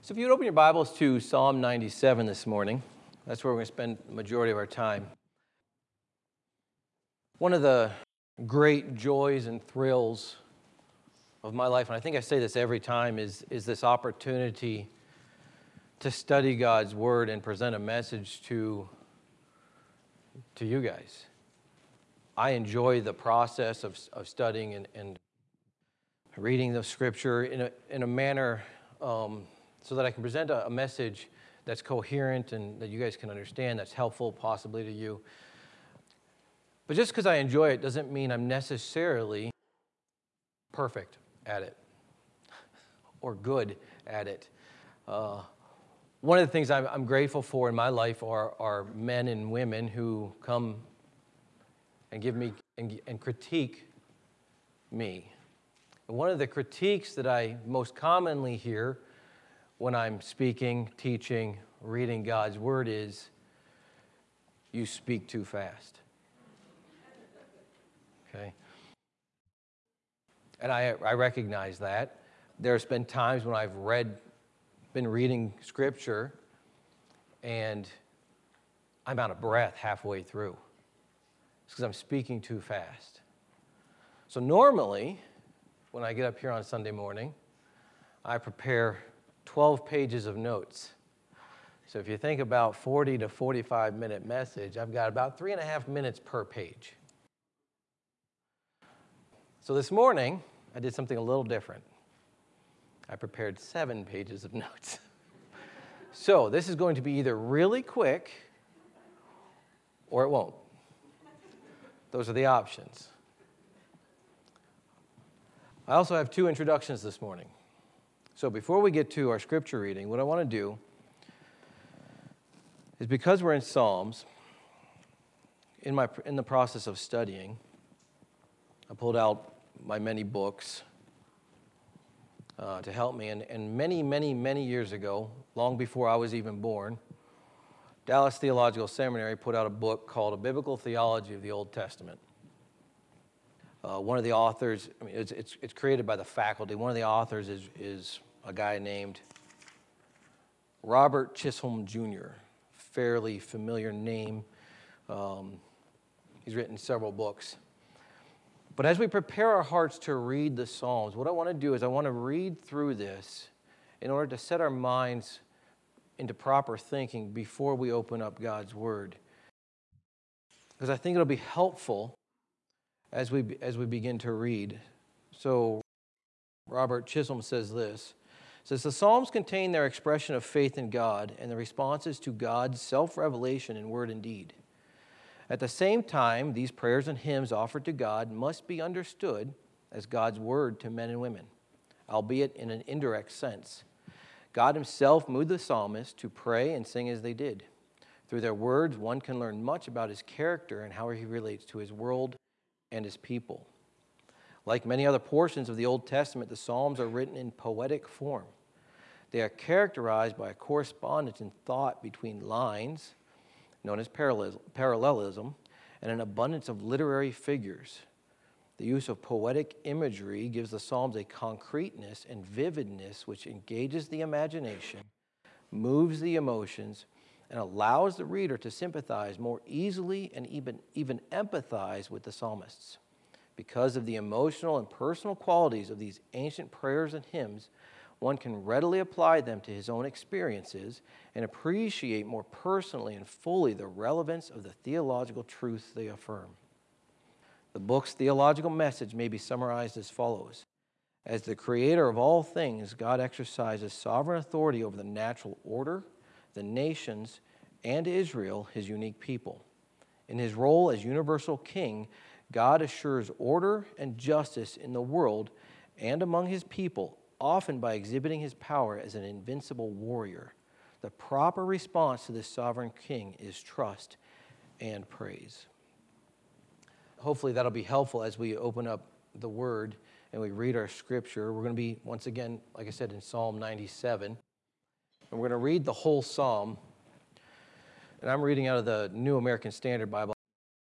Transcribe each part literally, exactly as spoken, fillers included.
So if you'd open your Bibles to Psalm ninety-seven this morning, that's where we're going to spend the majority of our time. One of the great joys and thrills of my life, and I think I say this every time, is, is this opportunity to study God's Word and present a message to, to you guys. I enjoy the process of, of studying and, and reading the Scripture in a, in a manner um, so that I can present a, a message that's coherent and that you guys can understand, that's helpful possibly to you. But just because I enjoy it doesn't mean I'm necessarily perfect at it or good at it. Uh, one of the things I'm, I'm grateful for in my life are, are men and women who come and give me and, and critique me. And one of the critiques that I most commonly hear when I'm speaking, teaching, reading God's Word is, you speak too fast. Okay? And I, I recognize that. There's been times when I've read, been reading Scripture, and I'm out of breath halfway through. It's because I'm speaking too fast. So normally, when I get up here on Sunday morning, I prepare twelve pages of notes. So if you think about forty to forty-five minute message, I've got about three and a half minutes per page. So this morning, I did something a little different. I prepared seven pages of notes. So this is going to be either really quick or it won't. Those are the options. I also have two introductions this morning. So before we get to our scripture reading, what I want to do is, because we're in Psalms, in my in the process of studying, I pulled out my many books uh, to help me. And, and many, many, many years ago, long before I was even born, Dallas Theological Seminary put out a book called A Biblical Theology of the Old Testament. Uh, one of the authors, I mean, it's, it's, it's created by the faculty. One of the authors is, is a guy named Robert Chisholm Junior Fairly familiar name. Um, he's written several books. But as we prepare our hearts to read the Psalms, what I want to do is I want to read through this in order to set our minds into proper thinking before we open up God's Word. Because I think it'll be helpful as we as we begin to read. So Robert Chisholm says this. It says, the Psalms contain their expression of faith in God and the responses to God's self-revelation in word and deed. At the same time, these prayers and hymns offered to God must be understood as God's word to men and women, albeit in an indirect sense. God himself moved the psalmists to pray and sing as they did. Through their words, one can learn much about his character and how he relates to his world and his people. Like many other portions of the Old Testament, the Psalms are written in poetic form. They are characterized by a correspondence in thought between lines, known as parallelism, and an abundance of literary figures. The use of poetic imagery gives the Psalms a concreteness and vividness which engages the imagination, moves the emotions, and allows the reader to sympathize more easily and even, even empathize with the psalmists. Because of the emotional and personal qualities of these ancient prayers and hymns, one can readily apply them to his own experiences and appreciate more personally and fully the relevance of the theological truths they affirm. The book's theological message may be summarized as follows. As the creator of all things, God exercises sovereign authority over the natural order, the nations, and Israel, his unique people. In his role as universal king, God assures order and justice in the world and among his people, often by exhibiting his power as an invincible warrior. The proper response to this sovereign king is trust and praise. Hopefully that'll be helpful as we open up the Word and we read our scripture. We're going to be, once again, like I said, in Psalm ninety-seven. And we're going to read the whole psalm. And I'm reading out of the New American Standard Bible.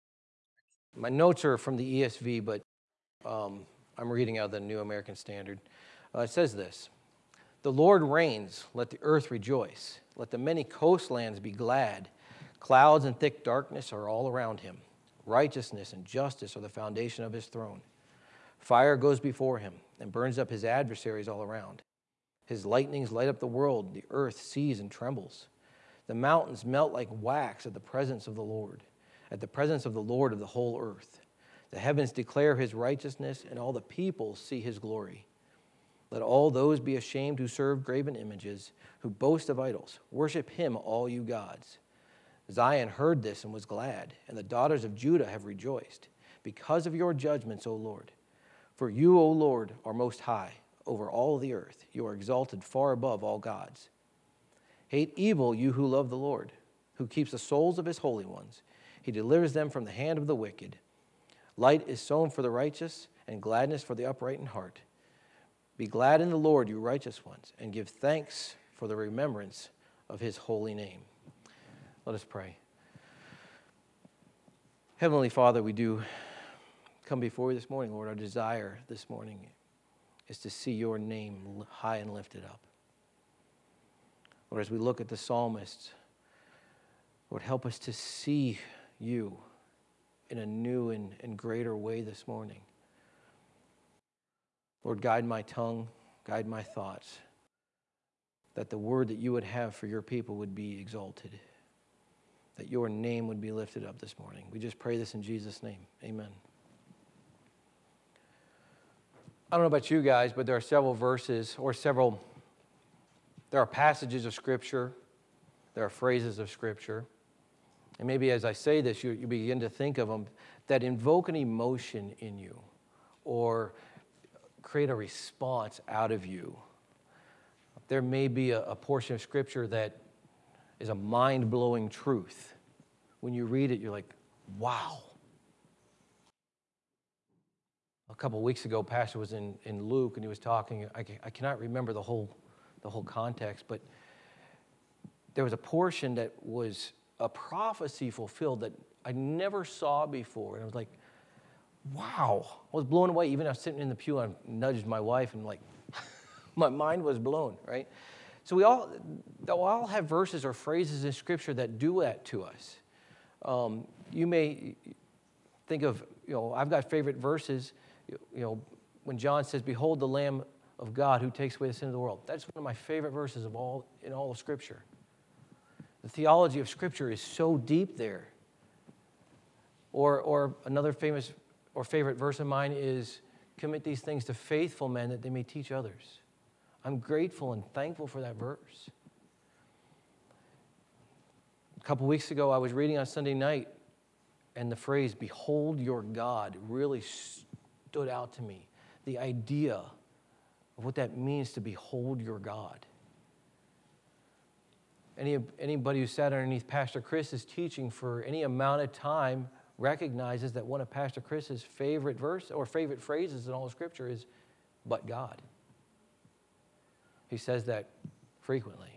My notes are from the E S V, but um, I'm reading out of the New American Standard. Uh, it says this. The Lord reigns, let the earth rejoice. Let the many coastlands be glad. Clouds and thick darkness are all around him. Righteousness and justice are the foundation of his throne. Fire goes before him and burns up his adversaries all around. His lightnings light up the world. The earth sees and trembles. The mountains melt like wax at the presence of the Lord, at the presence of the Lord of the whole earth. The heavens declare his righteousness, and all the peoples see his glory. Let all those be ashamed who serve graven images, who boast of idols. Worship him, all you gods. Zion heard this and was glad, and the daughters of Judah have rejoiced, because of your judgments, O Lord. For you, O Lord, are most high over all the earth. You are exalted far above all gods. Hate evil, you who love the Lord, who keeps the souls of his holy ones. He delivers them from the hand of the wicked. Light is sown for the righteous, and gladness for the upright in heart. Be glad in the Lord, you righteous ones, and give thanks for the remembrance of his holy name. Let us pray. Heavenly Father, we do come before you this morning, Lord. Our desire this morning is to see your name high and lifted up. Lord, as we look at the psalmist, Lord, help us to see you in a new and, and greater way this morning. Lord, guide my tongue, guide my thoughts, that the word that you would have for your people would be exalted, that your name would be lifted up this morning. We just pray this in Jesus' name. Amen. I don't know about you guys, but there are several verses or several, there are passages of Scripture, there are phrases of Scripture, and maybe as I say this, you, you begin to think of them, that invoke an emotion in you or create a response out of you. There may be a, a portion of Scripture that is a mind-blowing truth. When you read it, you're like, wow. A couple of weeks ago, Pastor was in, in Luke, and he was talking. I, I cannot remember the whole, the whole context, but there was a portion that was a prophecy fulfilled that I never saw before. And I was like, wow. I was blown away. Even I was sitting in the pew, I nudged my wife, and like, my mind was blown, right? So we all, we all have verses or phrases in Scripture that do that to us. Um, you may think of, you know, I've got favorite verses, you know, when John says, behold the Lamb of God who takes away the sin of the world. That's one of my favorite verses of all in all of Scripture. The theology of Scripture is so deep there. Or, or another famous or favorite verse of mine is, commit these things to faithful men that they may teach others. I'm grateful and thankful for that verse. A couple weeks ago, I was reading on Sunday night, and the phrase, behold your God, really stood out to me. The idea of what that means to behold your God. Any, anybody who sat underneath Pastor Chris's teaching for any amount of time recognizes that one of Pastor Chris's favorite verse or favorite phrases in all of Scripture is, but God. He says that frequently.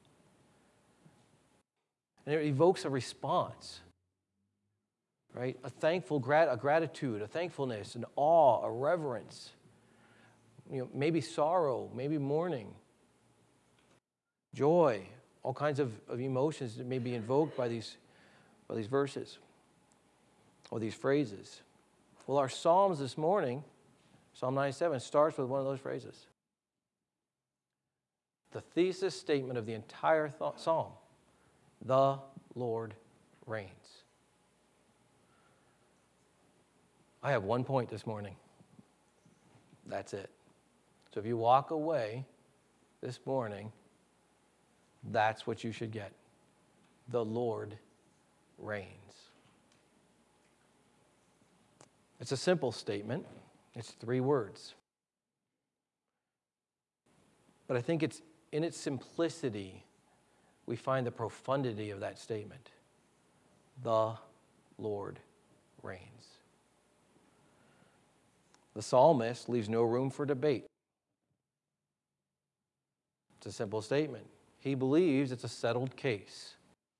And it evokes a response, right? A thankful grat- a gratitude, a thankfulness, an awe, a reverence. You know, maybe sorrow, maybe mourning, joy, all kinds of, of emotions that may be invoked by these, by these verses or these phrases. Well, our Psalms this morning, Psalm ninety-seven, starts with one of those phrases. The thesis statement of the entire th- psalm, the Lord reigns. I have one point this morning. That's it. So if you walk away this morning, that's what you should get. The Lord reigns. It's a simple statement. It's three words. But I think it's in its simplicity, we find the profundity of that statement. The Lord reigns. The psalmist leaves no room for debate. It's a simple statement. He believes it's a settled case.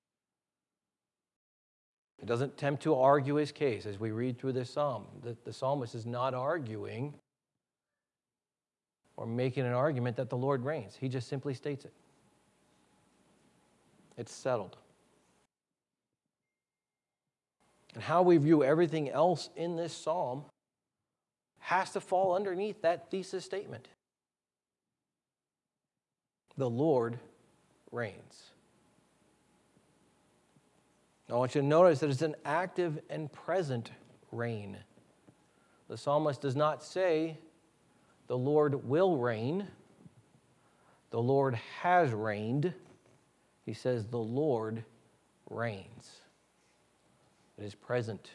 He doesn't attempt to argue his case as we read through this psalm. The, the psalmist is not arguing or making an argument that the Lord reigns. He just simply states it. It's settled. And how we view everything else in this psalm has to fall underneath that thesis statement. The Lord reigns. I want you to notice that it's an active and present reign. The psalmist does not say, the Lord will reign. The Lord has reigned. He says, the Lord reigns. It is present.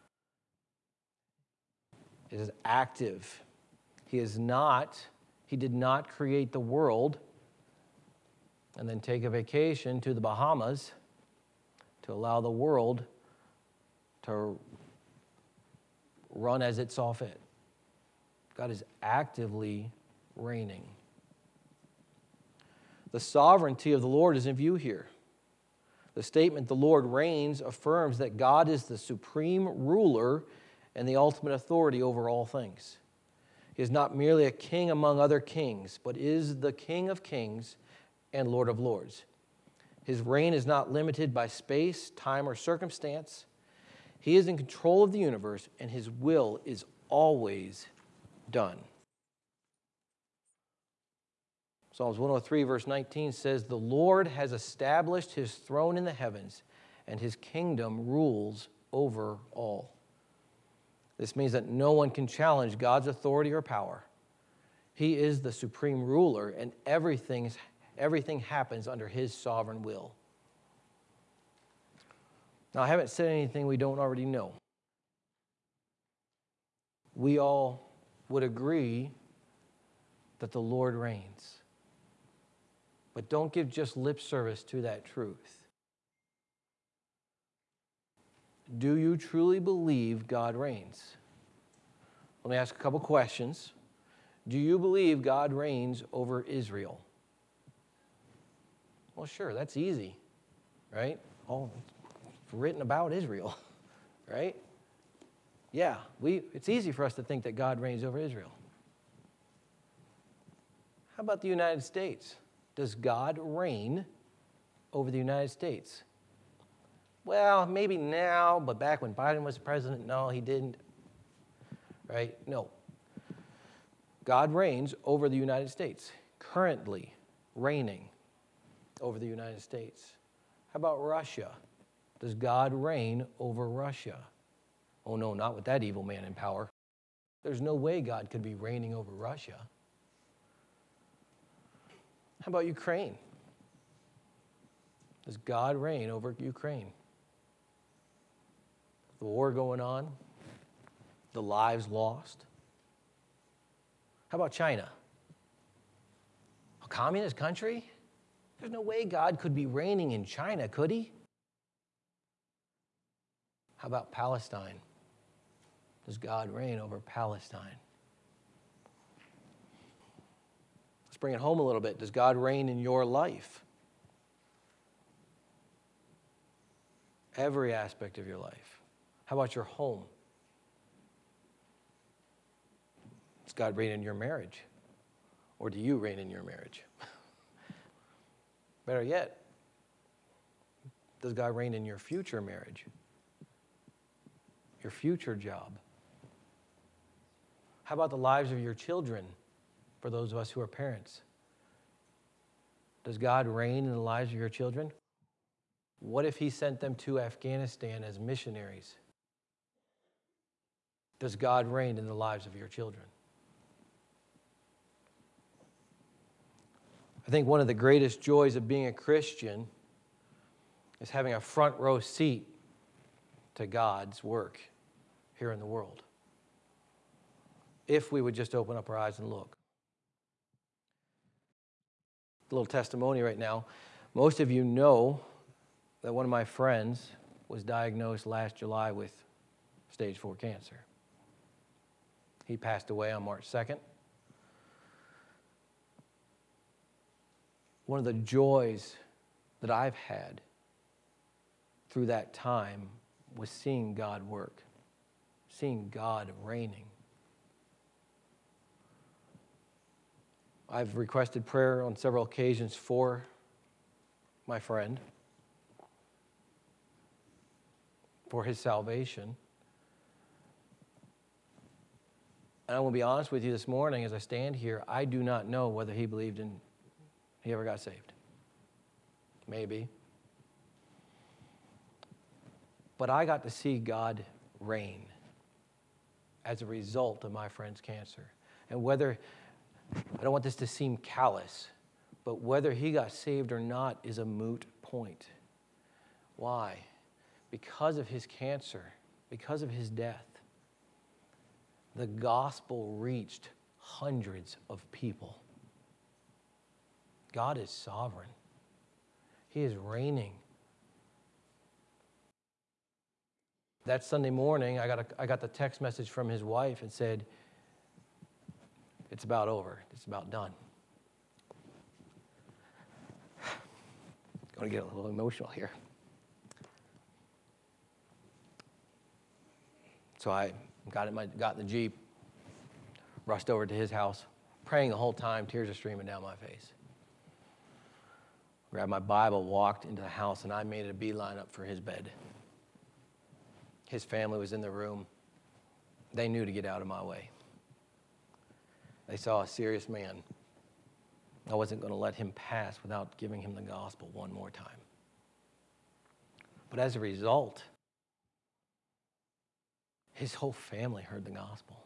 It is active. He is not, he did not create the world and then take a vacation to the Bahamas to allow the world to run as it saw fit. God is actively reigning. The sovereignty of the Lord is in view here. The statement, the Lord reigns, affirms that God is the supreme ruler and the ultimate authority over all things. He is not merely a king among other kings, but is the King of kings and Lord of lords. His reign is not limited by space, time, or circumstance. He is in control of the universe, and his will is always done. Psalms one oh three, verse nineteen says, the Lord has established his throne in the heavens, and his kingdom rules over all. This means that no one can challenge God's authority or power. He is the supreme ruler, and everything, is, everything happens under his sovereign will. Now, I haven't said anything we don't already know. We all would agree that the Lord reigns. But don't give just lip service to that truth. Do you truly believe God reigns? Let me ask a couple questions. Do you believe God reigns over Israel? Well, sure, that's easy, right? Oh, it's written about Israel, right? Yeah, we, it's easy for us to think that God reigns over Israel. How about the United States? Does God reign over the United States? Well, maybe now, but back when Biden was president, no, he didn't. Right? No. God reigns over the United States, currently reigning over the United States. How about Russia? Does God reign over Russia? Oh, no, not with that evil man in power. There's no way God could be reigning over Russia. How about Ukraine? Does God reign over Ukraine? The war going on, the lives lost. How about China? A communist country? There's no way God could be reigning in China, could he? How about Palestine? Does God reign over Palestine? Let's bring it home a little bit. Does God reign in your life? Every aspect of your life. How about your home? Does God reign in your marriage? Or do you reign in your marriage? Better yet, does God reign in your future marriage? Your future job? How about the lives of your children, for those of us who are parents? Does God reign in the lives of your children? What if he sent them to Afghanistan as missionaries? Does God reign in the lives of your children? I think one of the greatest joys of being a Christian is having a front row seat to God's work here in the world. If we would just open up our eyes and look. A little testimony right now. Most of you know that one of my friends was diagnosed last July with stage four cancer. He passed away on March second. One of the joys that I've had through that time was seeing God work, seeing God reigning. I've requested prayer on several occasions for my friend, for his salvation. And I will be honest with you this morning as I stand here, I do not know whether he believed in, he ever got saved. Maybe. But I got to see God reign as a result of my friend's cancer. And whether, I don't want this to seem callous, but whether he got saved or not is a moot point. Why? Because of his cancer, because of his death, the gospel reached hundreds of people. God is sovereign. He is reigning. That Sunday morning, I got, a, I got the text message from his wife and said, it's about over. It's about done. I'm going to get a little emotional here. So I got in, my, got in the Jeep, rushed over to his house, praying the whole time, tears are streaming down my face. Grabbed my Bible, walked into the house, and I made a beeline up for his bed. His family was in the room. They knew to get out of my way. They saw a serious man. I wasn't going to let him pass without giving him the gospel one more time. But as a result, his whole family heard the gospel.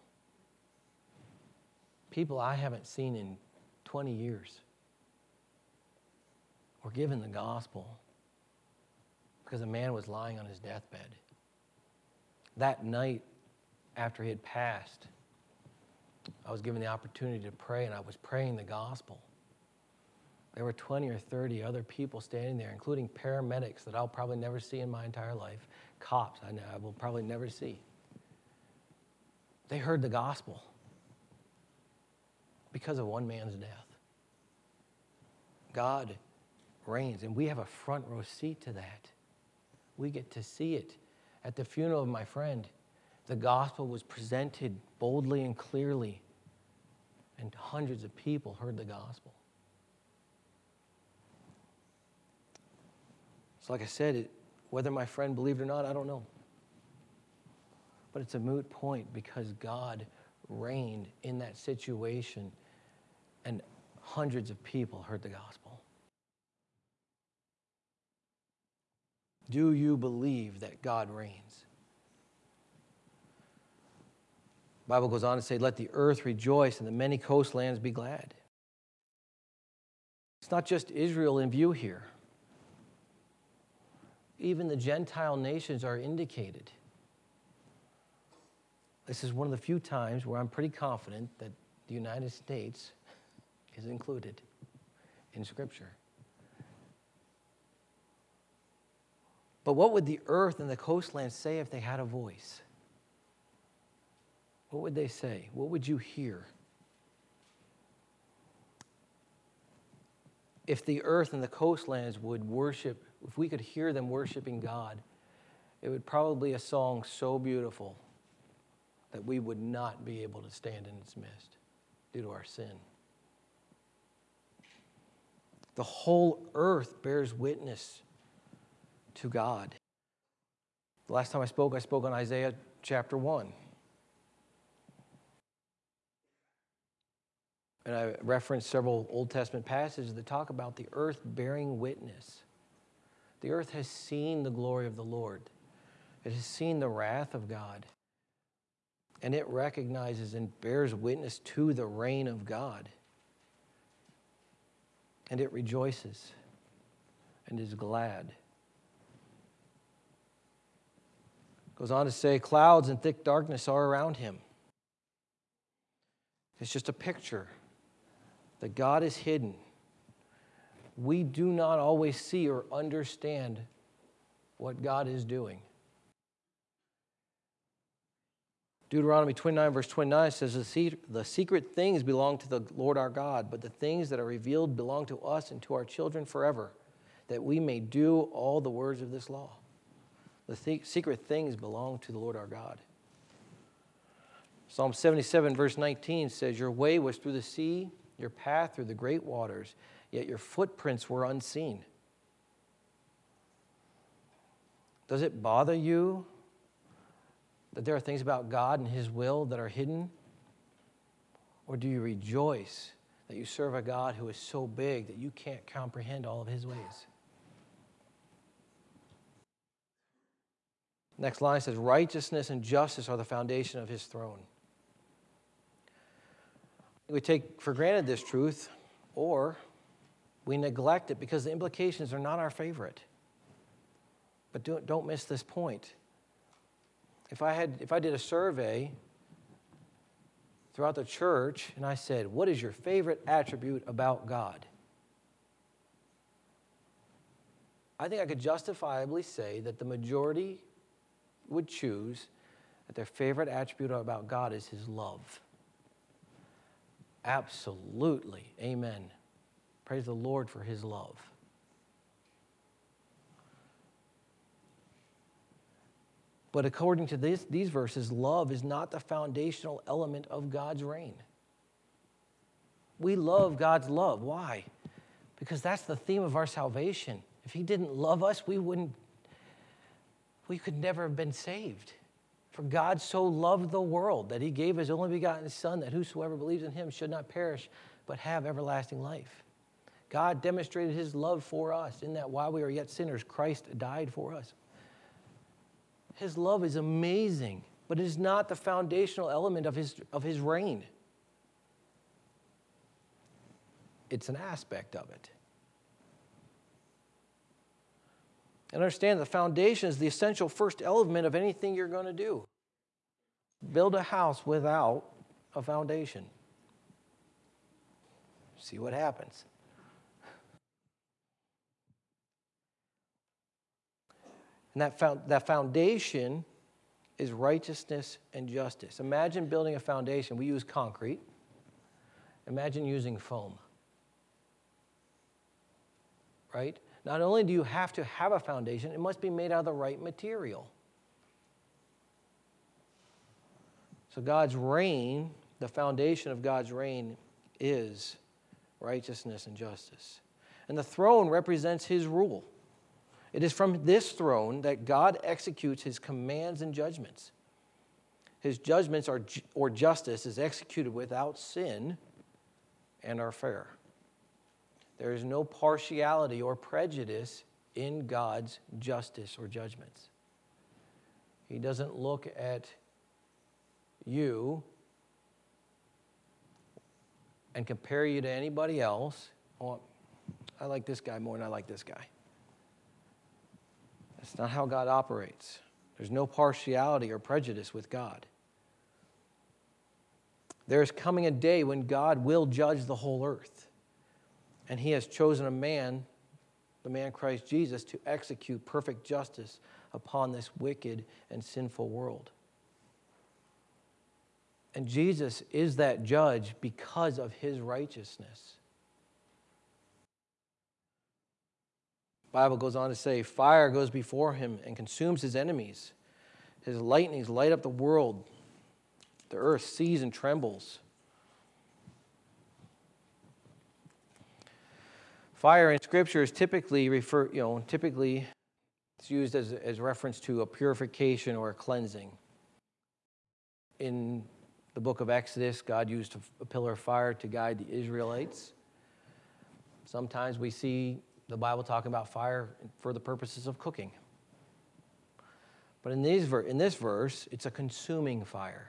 People I haven't seen in twenty years were given the gospel because a man was lying on his deathbed. That night, after he had passed, I was given the opportunity to pray, and I was praying the gospel. There were twenty or thirty other people standing there, including paramedics that I'll probably never see in my entire life, cops I, know I will probably never see. They heard the gospel because of one man's death. God reigns, and we have a front row seat to that. We get to see it. At the funeral of my friend, the gospel was presented boldly and clearly, and hundreds of people heard the gospel. So like I said, it, whether my friend believed or not, I don't know. But it's a moot point because God reigned in that situation, and hundreds of people heard the gospel. Do you believe that God reigns? The Bible goes on to say, let the earth rejoice and the many coastlands be glad. It's not just Israel in view here. Even the Gentile nations are indicated. This is one of the few times where I'm pretty confident that the United States is included in Scripture. But what would the earth and the coastlands say if they had a voice? What would they say? What would you hear? If the earth and the coastlands would worship, if we could hear them worshiping God, it would probably be a song so beautiful that we would not be able to stand in its midst due to our sin. The whole earth bears witness to God. The last time I spoke, I spoke on Isaiah chapter one. And I referenced several Old Testament passages that talk about the earth bearing witness. The earth has seen the glory of the Lord. It has seen the wrath of God. And it recognizes and bears witness to the reign of God. And it rejoices and is glad. Goes on to say, clouds and thick darkness are around him. It's just a picture that God is hidden. We do not always see or understand what God is doing. Deuteronomy twenty-nine, verse twenty-nine says, the secret things belong to the Lord our God, but the things that are revealed belong to us and to our children forever, that we may do all the words of this law. The th- secret things belong to the Lord our God. Psalm seventy-seven, verse nineteen says, your way was through the sea, your path through the great waters, yet your footprints were unseen. Does it bother you that there are things about God and His will that are hidden? Or do you rejoice that you serve a God who is so big that you can't comprehend all of His ways? Next line says, righteousness and justice are the foundation of His throne. We take for granted this truth, or we neglect it because the implications are not our favorite. But don't, don't miss this point. If I had, if I did a survey throughout the church and I said, what is your favorite attribute about God? I think I could justifiably say that the majority would choose that their favorite attribute about God is His love. Absolutely. Amen. Praise the Lord for His love. But according to this, these verses, love is not the foundational element of God's reign. We love God's love. Why? Because that's the theme of our salvation. If He didn't love us, we wouldn't, we could never have been saved. For God so loved the world that He gave His only begotten Son, that whosoever believes in Him should not perish, but have everlasting life. God demonstrated His love for us in that while we were yet sinners, Christ died for us. His love is amazing, but it is not the foundational element of his, of his reign. It's an aspect of it. And understand the foundation is the essential first element of anything you're going to do. Build a house without a foundation. See what happens. And that, found, that foundation is righteousness and justice. Imagine building a foundation. We use concrete. Imagine using foam. Right? Not only do you have to have a foundation, it must be made out of the right material. So God's reign, the foundation of God's reign is righteousness and justice. And the throne represents His rule. It is from this throne that God executes His commands and judgments. His judgments are, or justice is executed without sin and are fair. There is no partiality or prejudice in God's justice or judgments. He doesn't look at you and compare you to anybody else. Oh, I like this guy more than I like this guy. That's not how God operates. There's no partiality or prejudice with God. There is coming a day when God will judge the whole earth. And He has chosen a man, the man Christ Jesus, to execute perfect justice upon this wicked and sinful world. And Jesus is that judge because of His righteousness. The Bible goes on to say, fire goes before Him and consumes His enemies. His lightnings light up the world. The earth sees and trembles. Fire in Scripture is typically refer, you know, typically it's used as, as reference to a purification or a cleansing. In the book of Exodus, God used a, a pillar of fire to guide the Israelites. Sometimes we see the Bible talking about fire for the purposes of cooking. But in, these, in this verse, it's a consuming fire.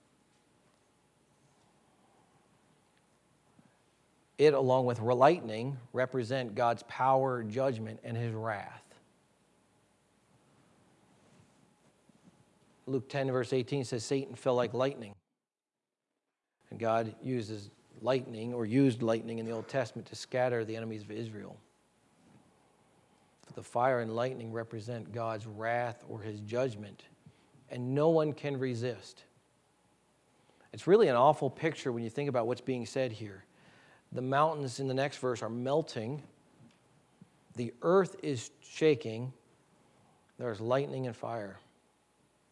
It, along with lightning, represent God's power, judgment, and His wrath. Luke ten, verse eighteen says, Satan fell like lightning. And God uses lightning, or used lightning in the Old Testament to scatter the enemies of Israel. The fire and lightning represent God's wrath or His judgment, and no one can resist. It's really an awful picture when you think about what's being said here. The mountains in the next verse are melting. The earth is shaking. There's lightning and fire.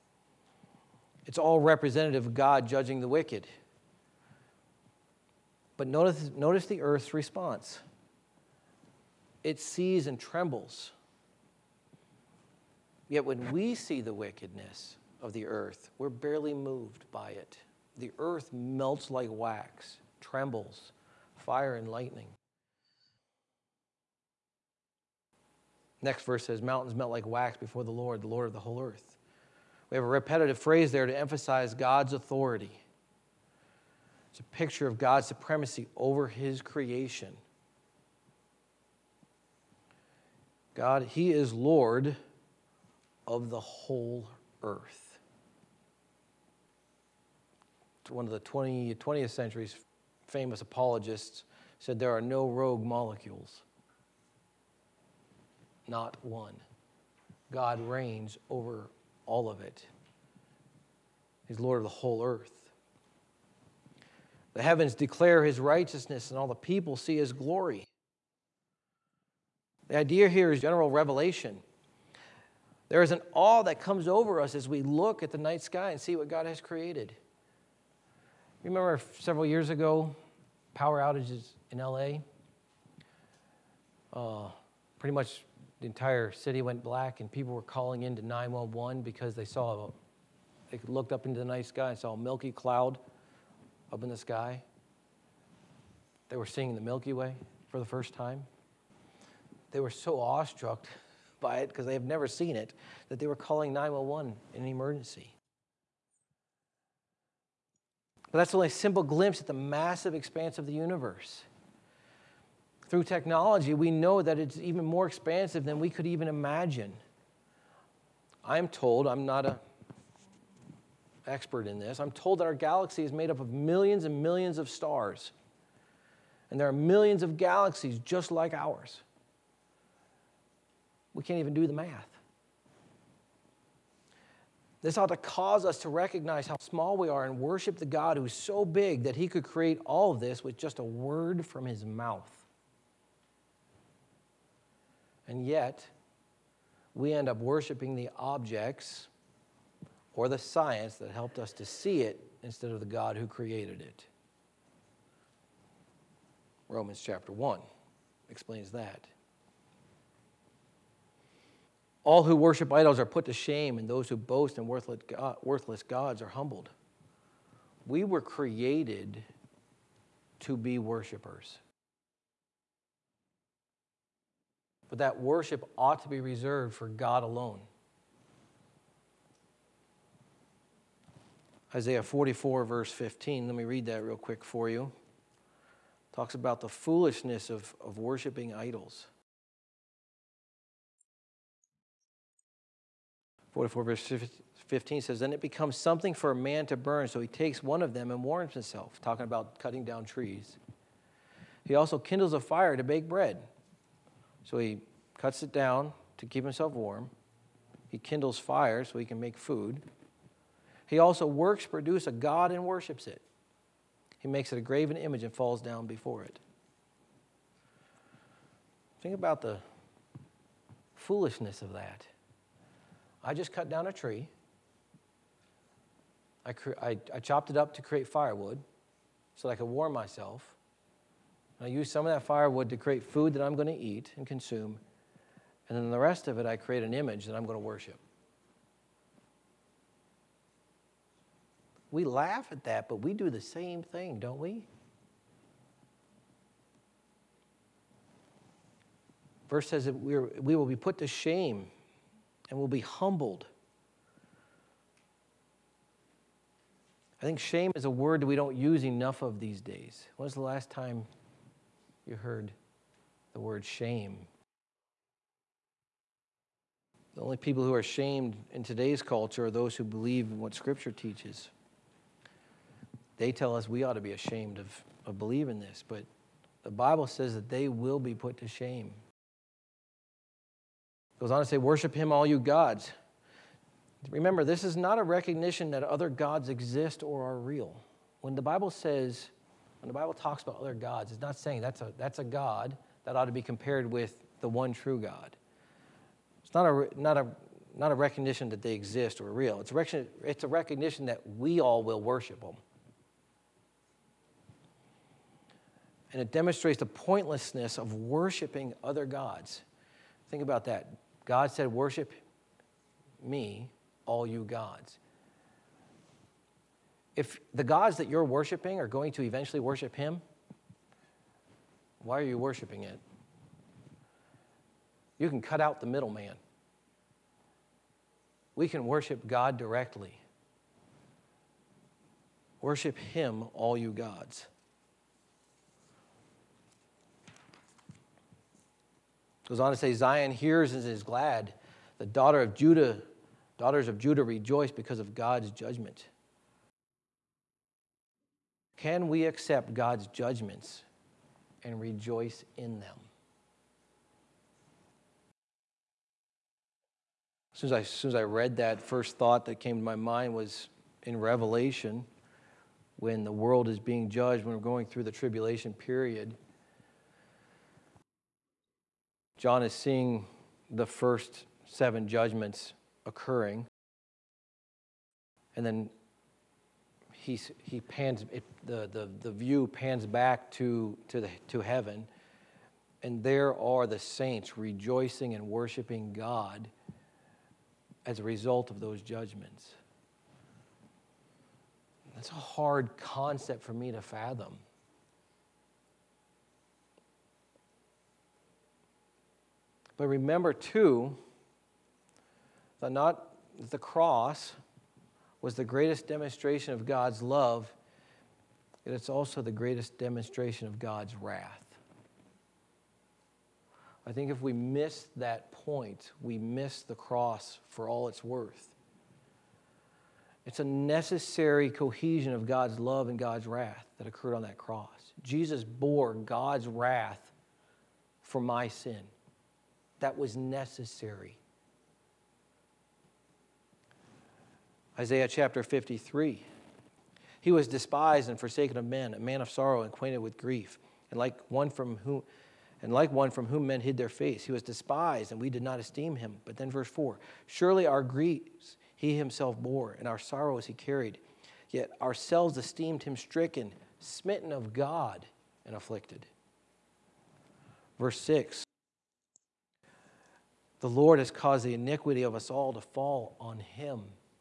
It's all representative of God judging the wicked. But notice, notice the earth's response. It sees and trembles. Yet when we see the wickedness of the earth, we're barely moved by it. The earth melts like wax, trembles, fire and lightning. Next verse says, mountains melt like wax before the Lord, the Lord of the whole earth. We have a repetitive phrase there to emphasize God's authority. It's a picture of God's supremacy over his creation. God, he is Lord of the whole earth. One of the twentieth century's famous apologists said there are no rogue molecules. Not one. God reigns over all of it. He's Lord of the whole earth. The heavens declare his righteousness, and all the people see his glory. The idea here is general revelation. There is an awe that comes over us as we look at the night sky and see what God has created. Remember several years ago, power outages in L A? Uh, pretty much the entire city went black, and people were calling into nine one one because they saw, a, they looked up into the night sky and saw a milky cloud up in the sky. They were seeing the Milky Way for the first time. They were so awestruck by it because they have never seen it that they were calling nine one one in an emergency. But that's only a simple glimpse at the massive expanse of the universe. Through technology, we know that it's even more expansive than we could even imagine. I'm told, I'm not an expert in this, I'm told that our galaxy is made up of millions and millions of stars. And there are millions of galaxies just like ours. We can't even do the math. This ought to cause us to recognize how small we are and worship the God who's so big that he could create all of this with just a word from his mouth. And yet, we end up worshiping the objects or the science that helped us to see it instead of the God who created it. Romans chapter one explains that. All who worship idols are put to shame, and those who boast in worthless, God, worthless gods are humbled. We were created to be worshipers. But that worship ought to be reserved for God alone. Isaiah forty-four, verse fifteen, let me read that real quick for you. Talks about the foolishness of, of worshiping idols. forty-four, verse fifteen says, then it becomes something for a man to burn, so he takes one of them and warms himself, talking about cutting down trees. He also kindles a fire to bake bread. So he cuts it down to keep himself warm. He kindles fire so he can make food. He also works to produce a god and worships it. He makes it a graven image and falls down before it. Think about the foolishness of that. I just cut down a tree. I, I, I chopped it up to create firewood so that I could warm myself. I use some of that firewood to create food that I'm going to eat and consume. And then the rest of it, I create an image that I'm going to worship. We laugh at that, but we do the same thing, don't we? Verse says that we're, we will be put to shame and will be humbled. I think shame is a word that we don't use enough of these days. When was the last time you heard the word shame? The only people who are shamed in today's culture are those who believe in what Scripture teaches. They tell us we ought to be ashamed of, of believing this, but the Bible says that they will be put to shame. It goes on to say, worship him, all you gods. Remember, this is not a recognition that other gods exist or are real. When the Bible says, when the Bible talks about other gods, it's not saying that's a, that's a God that ought to be compared with the one true God. It's not a, not a, not a recognition that they exist or are real. It's a, recognition, it's a recognition that we all will worship them. And it demonstrates the pointlessness of worshiping other gods. Think about that. God said, worship me, all you gods. If the gods that you're worshiping are going to eventually worship him, why are you worshiping it? You can cut out the middleman. We can worship God directly. Worship him, all you gods. Goes on to say, Zion hears and is glad. The daughter of Judah, daughters of Judah rejoice because of God's judgment. Can we accept God's judgments and rejoice in them? As soon as I, as soon as I read that, first thought that came to my mind was in Revelation, when the world is being judged, when we're going through the tribulation period. John is seeing the first seven judgments occurring, and then he's, he pans it, the, the, the view pans back to, to, the, to heaven, and there are the saints rejoicing and worshiping God as a result of those judgments. That's a hard concept for me to fathom. But remember, too, that not the cross was the greatest demonstration of God's love, yet it's also the greatest demonstration of God's wrath. I think if we miss that point, we miss the cross for all it's worth. It's a necessary cohesion of God's love and God's wrath that occurred on that cross. Jesus bore God's wrath for my sin. That was necessary. Isaiah chapter fifty-three. He was despised and forsaken of men, a man of sorrow and acquainted with grief, and like one from whom and like one from whom men hid their face. He was despised, and we did not esteem him. But then verse four, surely our griefs he himself bore, and our sorrows he carried. Yet ourselves esteemed him stricken, smitten of God, and afflicted. Verse six, the Lord has caused the iniquity of us all to fall on him.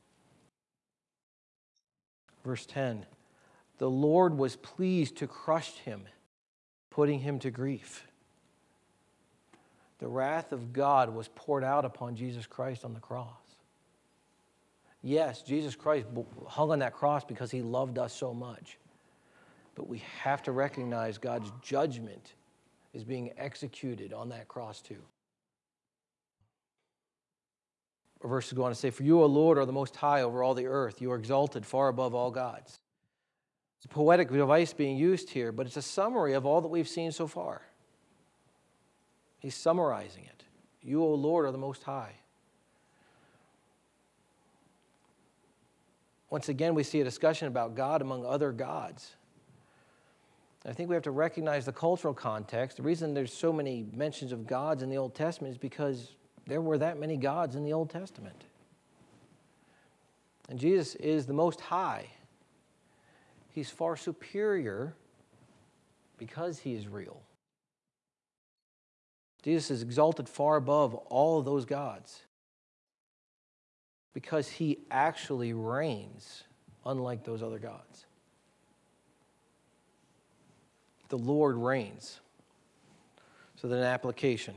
Verse ten, the Lord was pleased to crush him, putting him to grief. The wrath of God was poured out upon Jesus Christ on the cross. Yes, Jesus Christ hung on that cross because he loved us so much. But we have to recognize God's judgment is being executed on that cross too. A verse is going to say, for you, O Lord, are the most high over all the earth. You are exalted far above all gods. It's a poetic device being used here, but it's a summary of all that we've seen so far. He's summarizing it. You, O Lord, are the most high. Once again, we see a discussion about God among other gods. I think we have to recognize the cultural context. The reason there's so many mentions of gods in the Old Testament is because there were that many gods in the Old Testament. And Jesus is the most high. He's far superior because he is real. Jesus is exalted far above all of those gods because he actually reigns unlike those other gods. The Lord reigns. So then, an application.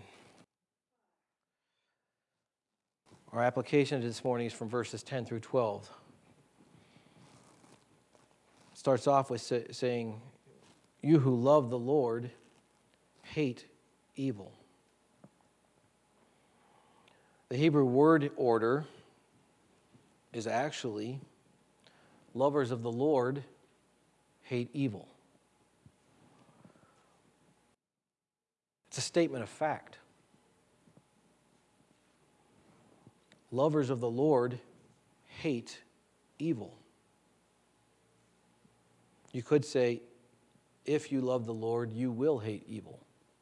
Our application this morning is from verses ten through twelve. It starts off with saying, you who love the Lord hate evil. The Hebrew word order is actually, lovers of the Lord hate evil. It's a statement of fact. Lovers of the Lord hate evil. You could say, if you love the Lord, you will hate evil.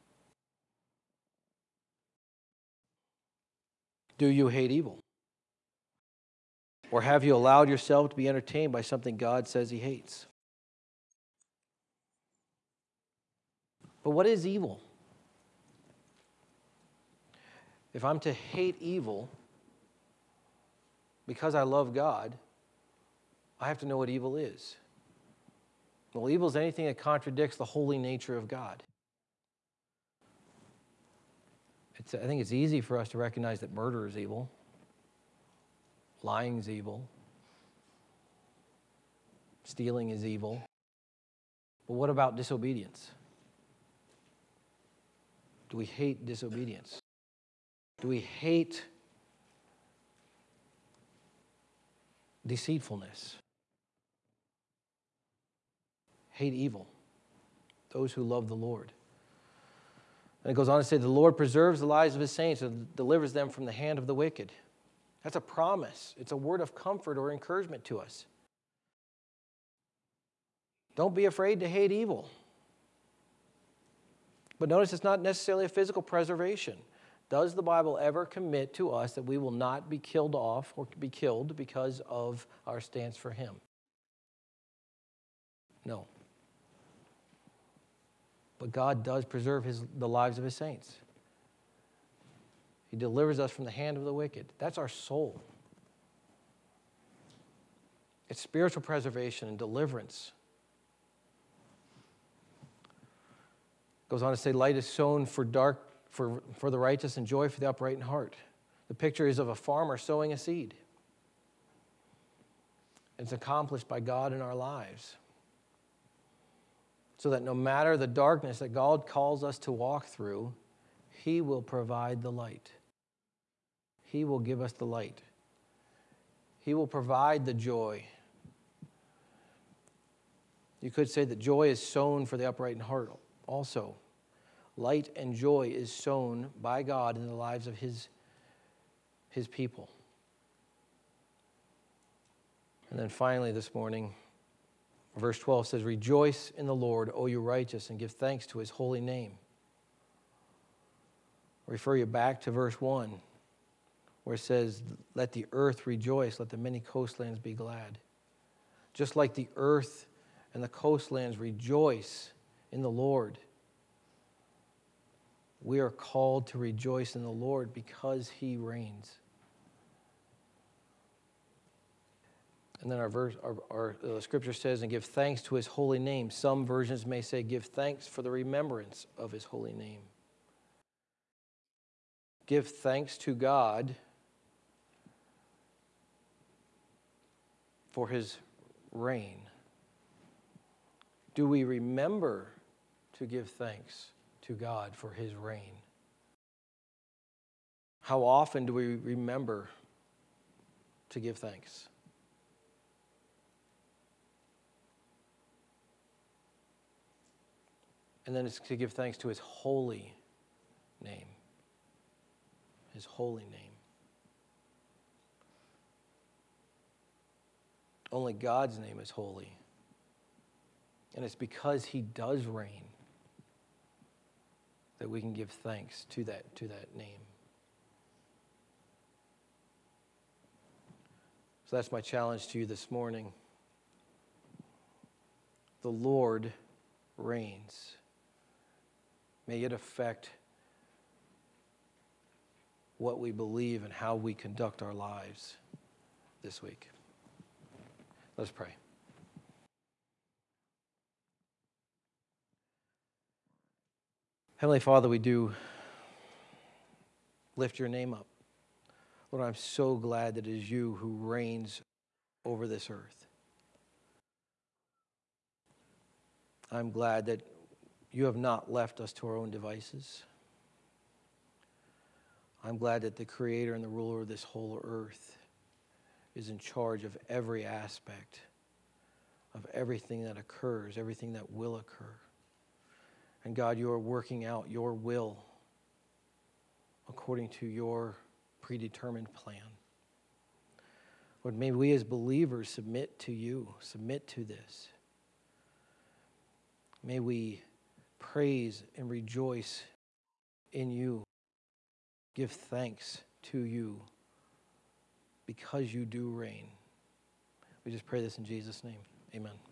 Do you hate evil? Or have you allowed yourself to be entertained by something God says he hates? But what is evil? If I'm to hate evil because I love God, I have to know what evil is. Well, evil is anything that contradicts the holy nature of God. It's, I think it's easy for us to recognize that murder is evil, lying is evil, stealing is evil. But what about disobedience? Do we hate disobedience? Do we hate deceitfulness? Hate evil? Those who love the Lord. And it goes on to say, the Lord preserves the lives of his saints and delivers them from the hand of the wicked. That's a promise. It's a word of comfort or encouragement to us. Don't be afraid to hate evil. But notice it's not necessarily a physical preservation. Does the Bible ever commit to us that we will not be killed off or be killed because of our stance for him? No. But God does preserve his, the lives of his saints. He delivers us from the hand of the wicked. That's our soul. It's spiritual preservation and deliverance. Goes on to say, light is sown for dark for, for the righteous and joy for the upright in heart. The picture is of a farmer sowing a seed. It's accomplished by God in our lives. So that no matter the darkness that God calls us to walk through, he will provide the light. He will give us the light. He will provide the joy. You could say that joy is sown for the upright in heart also. Light and joy is sown by God in the lives of his, his people. And then finally this morning, verse twelve says, rejoice in the Lord, O you righteous, and give thanks to his holy name. I'll refer you back to verse one, where it says, let the earth rejoice, let the many coastlands be glad. Just like the earth and the coastlands rejoice in the Lord, we are called to rejoice in the Lord because he reigns. And then our, verse, our, our uh, scripture says, and give thanks to his holy name. Some versions may say, give thanks for the remembrance of his holy name. Give thanks to God for his reign. Do we remember to give thanks to God for his reign? How often do we remember to give thanks? And then it's to give thanks to his holy name. His holy name. Only God's name is holy. And it's because he does reign that we can give thanks to that, to that name. So that's my challenge to you this morning. The Lord reigns. May it affect what we believe and how we conduct our lives this week. Let's pray. Heavenly Father, we do lift your name up. Lord, I'm so glad that it is you who reigns over this earth. I'm glad that you have not left us to our own devices. I'm glad that the creator and the ruler of this whole earth is in charge of every aspect of everything that occurs, everything that will occur. And God, you are working out your will according to your predetermined plan. Lord, may we as believers submit to you, submit to this. May we praise and rejoice in you. Give thanks to you because you do reign. We just pray this in Jesus' name. Amen.